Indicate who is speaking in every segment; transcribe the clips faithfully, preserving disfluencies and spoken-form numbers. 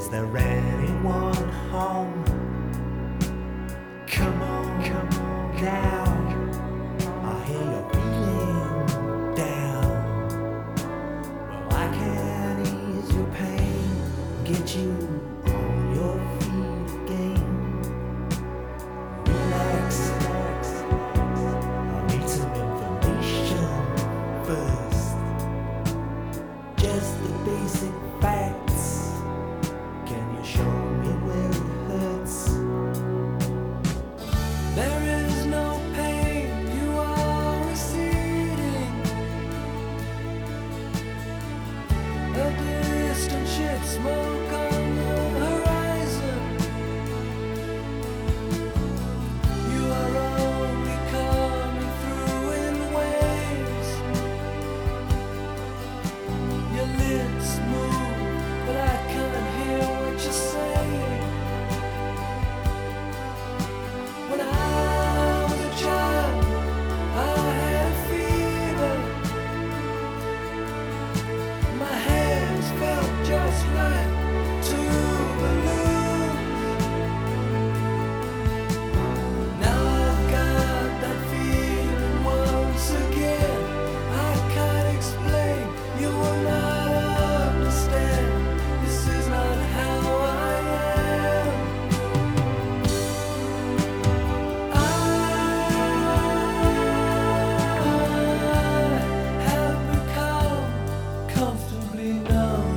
Speaker 1: Is there anyone home? Come on, come on now. I hear you're feeling down. Well, I can ease your pain, get you on your feet again. Relax, relax. I need some information first. Just the basic facts. Can you show me where it hurts?
Speaker 2: There is no pain, you are receding. A distant ship, smoke on the horizon. You are only coming through in waves. Your lips move, but I can't hear what you're saying. When I was a child, I had fever. My hands felt just like two balloons. Now I've got that feeling once again. I can't explain, you will not understand. This is not how I am. I have become comfortably numb.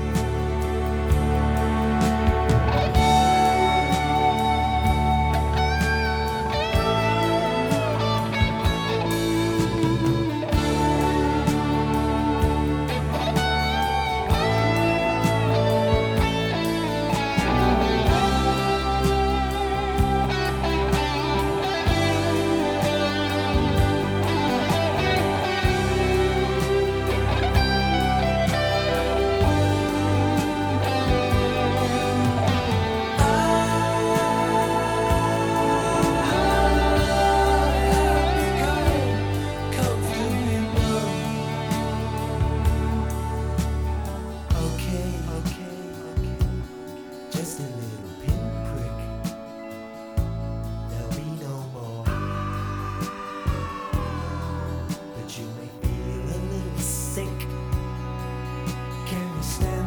Speaker 1: Okay, okay, okay. Just a little pinprick. There'll be no more. But you may feel a little sick. Can you stand